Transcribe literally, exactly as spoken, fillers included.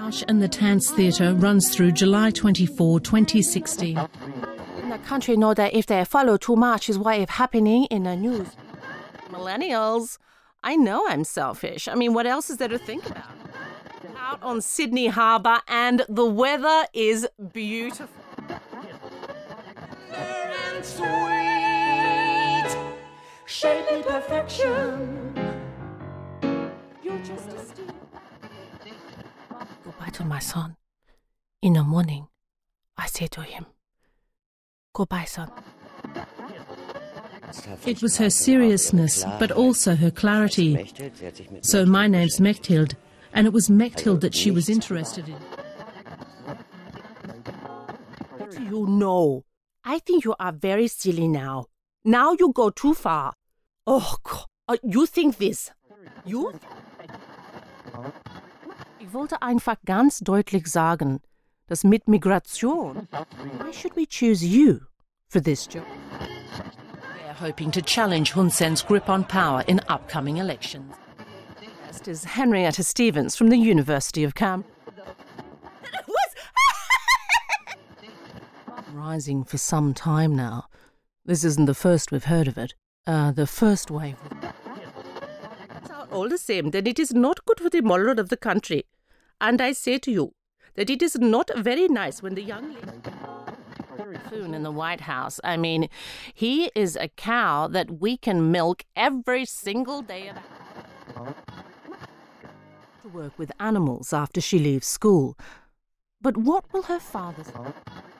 Lausch and the Tanz Theatre runs through July twenty-fourth, twenty sixteen. In the country know that if they follow too much is what is happening in the news. Millennials, I know I'm selfish. I mean, what else is there to think about? Out on Sydney Harbour and the weather is beautiful. And sweet, shapely perfection. You're just a steal. Goodbye to my son. In the morning, I say to him, goodbye, son. It was her seriousness, but also her clarity. So my name's Mechthild, and it was Mechthild that she was interested in. What do you know? I think you are very silly now. Now you go too far. Oh, God. Uh, you think this? You? Ich wollte einfach ganz deutlich sagen, dass mit Migration, why should we choose you for this job? They're hoping to challenge Hun Sen's grip on power in upcoming elections. Next is Henrietta Stevens from the University of Cambridge. Rising for some time now. This isn't the first we've heard of it. Uh, the first wave. It's all the same that it is not good for the moral of the country. And I say to you that it is not very nice when the young lady Foon in the White House, I mean, he is a cow that we can milk every single day of our to work with animals after she leaves school. But what will her father say?